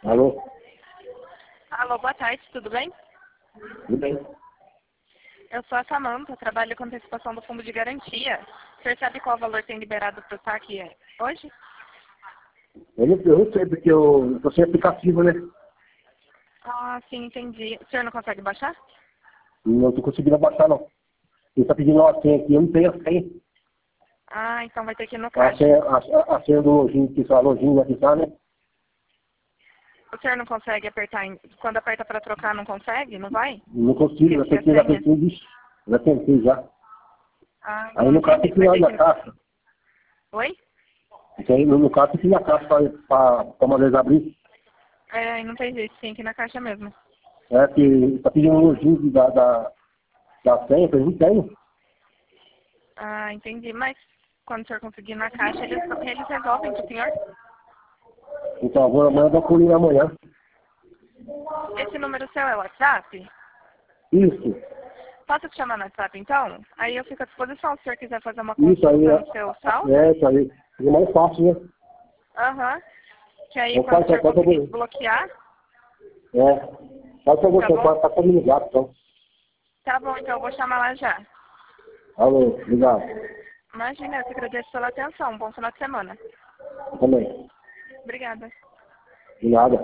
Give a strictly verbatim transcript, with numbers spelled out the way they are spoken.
Alô? Alô, boa tarde, tudo bem? Tudo bem? Eu sou a Samanta, trabalho com antecipação do fundo de garantia. O senhor sabe qual valor tem liberado para o saque hoje? Eu não, eu não sei, porque eu estou sem aplicativo, né? Ah, sim, entendi. O senhor não consegue baixar? Não estou conseguindo baixar, não. Ele está pedindo uma senha aqui, eu não tenho a senha. Ah, então vai ter que ir no A caixa. senha, a, a senha do lojinho, que só a lojinha aqui tá, né? O senhor não consegue apertar, em- quando aperta para trocar não consegue? Não vai? Não consigo, já Esqueci a tentei, já senha. tentei, vixe, já tentei já. Ah, Aí não no caso entendi. tem que ir Vai lá ter na que... caixa. Oi? Então, aí, no, no caso tem que ir na caixa para uma vez abrir. É, não entendi. Tem que ir na caixa mesmo. É que está pedindo um lojinho da, da, da senha, que eu não tenho. Ah, entendi. Mas quando o senhor conseguir ir na caixa, eles, eles resolvem com o senhor? Então agora amanhã eu dou pulinho amanhã. Esse número seu é o WhatsApp? Isso, Posso te chamar no WhatsApp, então? Aí eu fico à disposição se o senhor quiser fazer uma isso aí, consulta é, no seu saldo. é isso aí. É mais fácil, né? Aham. Que aí Eu quando o faço senhor até pra conseguir você. desbloquear, É. Faz pra tá você, bom? pode estar me ligado, então. Tá bom, então eu vou chamar lá já. Alô, obrigado. Imagina, eu te agradeço pela atenção. Bom final de semana. Eu também. Obrigada. De nada.